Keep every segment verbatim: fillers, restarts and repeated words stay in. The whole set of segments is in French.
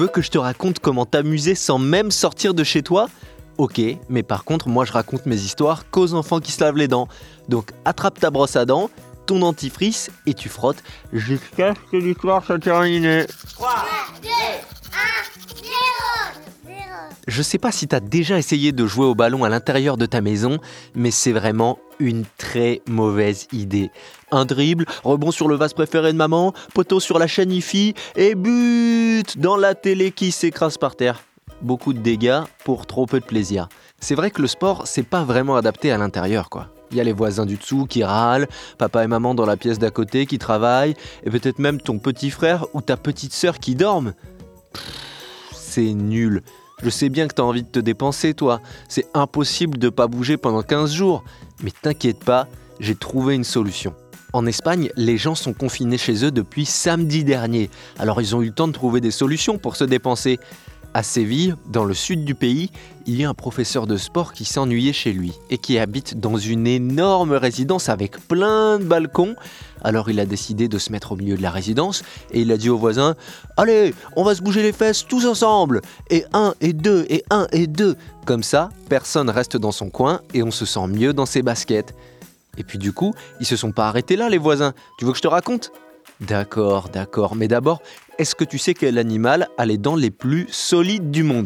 veux que je te raconte comment t'amuser sans même sortir de chez toi ? Ok, mais par contre, moi je raconte mes histoires qu'aux enfants qui se lavent les dents. Donc attrape ta brosse à dents, ton dentifrice et tu frottes jusqu'à ce que l'histoire soit terminée. trois, deux, un, zéro. Je sais pas si t'as déjà essayé de jouer au ballon à l'intérieur de ta maison, mais c'est vraiment une très mauvaise idée. Un dribble, rebond sur le vase préféré de maman, poteau sur la chaîne hi-fi et but dans la télé qui s'écrase par terre. Beaucoup de dégâts pour trop peu de plaisir. C'est vrai que le sport, c'est pas vraiment adapté à l'intérieur, quoi. Il y a les voisins du dessous qui râlent, papa et maman dans la pièce d'à côté qui travaillent, et peut-être même ton petit frère ou ta petite sœur qui dorment. Pff, c'est nul. Je sais bien que t'as envie de te dépenser, toi. C'est impossible de pas bouger pendant quinze jours. Mais t'inquiète pas, j'ai trouvé une solution. En Espagne, les gens sont confinés chez eux depuis samedi dernier. Alors ils ont eu le temps de trouver des solutions pour se dépenser. À Séville, dans le sud du pays, il y a un professeur de sport qui s'ennuyait chez lui et qui habite dans une énorme résidence avec plein de balcons. Alors il a décidé de se mettre au milieu de la résidence et il a dit aux voisins « Allez, on va se bouger les fesses tous ensemble ! Et un, et deux, et un, et deux !» Comme ça, personne reste dans son coin et on se sent mieux dans ses baskets. Et puis du coup, ils se sont pas arrêtés là les voisins. Tu veux que je te raconte ? D'accord, d'accord. Mais d'abord, est-ce que tu sais quel animal a les dents les plus solides du monde ?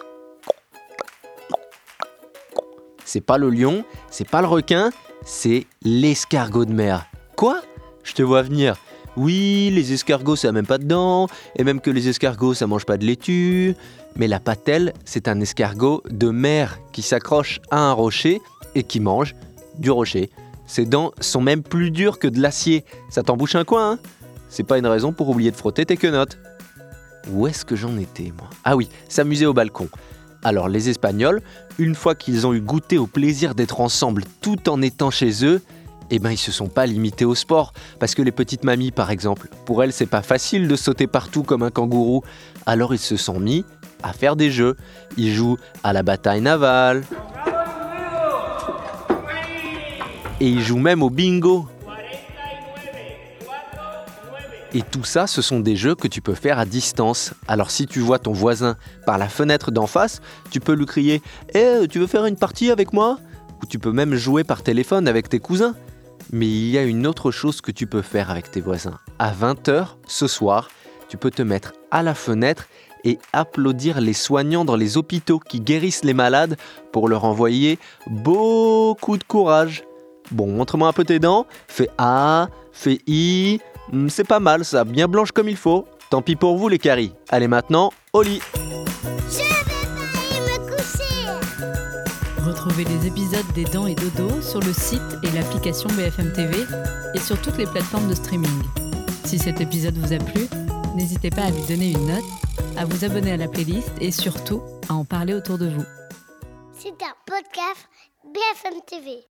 C'est pas le lion, c'est pas le requin, c'est l'escargot de mer. Quoi ? Je te vois venir. Oui, les escargots, ça n'a même pas de dents, et même que les escargots, ça mange pas de laitue. Mais la patelle, c'est un escargot de mer qui s'accroche à un rocher et qui mange du rocher. Ses dents sont même plus dures que de l'acier. Ça t'en bouche un coin, hein ? C'est pas une raison pour oublier de frotter tes quenottes. Où est-ce que j'en étais, moi ? Ah oui, s'amuser au balcon. Alors les Espagnols, une fois qu'ils ont eu goûté au plaisir d'être ensemble tout en étant chez eux, eh ben ils se sont pas limités au sport. Parce que les petites mamies, par exemple, pour elles, c'est pas facile de sauter partout comme un kangourou. Alors ils se sont mis à faire des jeux. Ils jouent à la bataille navale. Et ils jouent même au bingo. Et tout ça, ce sont des jeux que tu peux faire à distance. Alors si tu vois ton voisin par la fenêtre d'en face, tu peux lui crier « Eh, tu veux faire une partie avec moi ?» Ou tu peux même jouer par téléphone avec tes cousins. Mais il y a une autre chose que tu peux faire avec tes voisins. À vingt heures, ce soir, tu peux te mettre à la fenêtre et applaudir les soignants dans les hôpitaux qui guérissent les malades pour leur envoyer beaucoup de courage. Bon, montre-moi un peu tes dents. Fais A, fais I. C'est pas mal ça, bien blanche comme il faut. Tant pis pour vous les caries. Allez maintenant, au lit. Je vais aller me coucher. Retrouvez les épisodes des Dents et Dodo sur le site et l'application B F M T V et sur toutes les plateformes de streaming. Si cet épisode vous a plu, n'hésitez pas à lui donner une note, à vous abonner à la playlist et surtout à en parler autour de vous. C'est un podcast B F M T V.